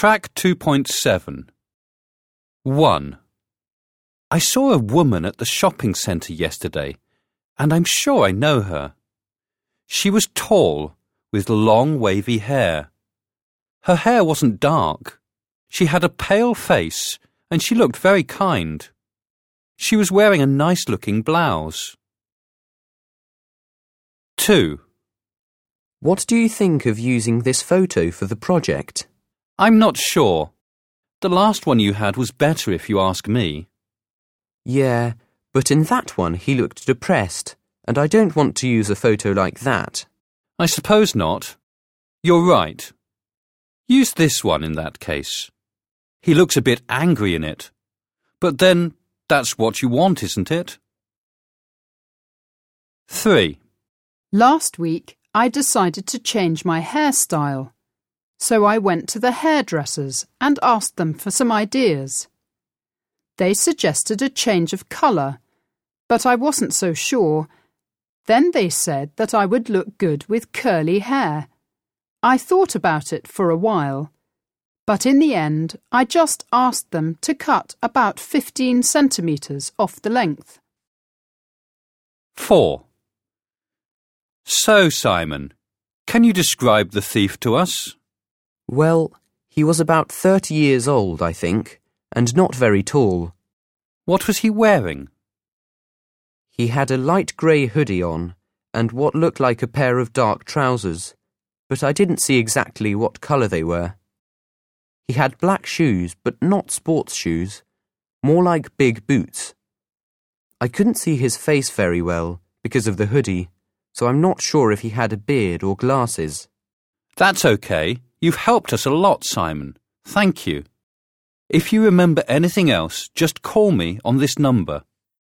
Track 2.7. 1. I saw a woman at the shopping centre yesterday, and I'm sure I know her. She was tall, with long wavy hair. Her hair wasn't dark. She had a pale face, and she looked very kind. She was wearing a nice-looking blouse. 2. What do you think of using this photo for the project? I'm not sure. The last one you had was better if you ask me. Yeah, but in that one he looked depressed, and I don't want to use a photo like that. I suppose not. You're right. Use this one in that case. He looks a bit angry in it. But then, that's what you want, isn't it? 3. Last week, I decided to change my hairstyle. So I went to the hairdressers and asked them for some ideas. They suggested a change of colour, but I wasn't so sure. Then they said that I would look good with curly hair. I thought about it for a while, but in the end I just asked them to cut about 15 centimetres off the length. 4. So, Simon, can you describe the thief to us? Well, he was about 30 years old, I think, and not very tall. What was he wearing? He had a light grey hoodie on, and what looked like a pair of dark trousers, but I didn't see exactly what colour they were. He had black shoes, but not sports shoes, more like big boots. I couldn't see his face very well because of the hoodie, so I'm not sure if he had a beard or glasses. That's okay. You've helped us a lot, Simon. Thank you. If you remember anything else, just call me on this number.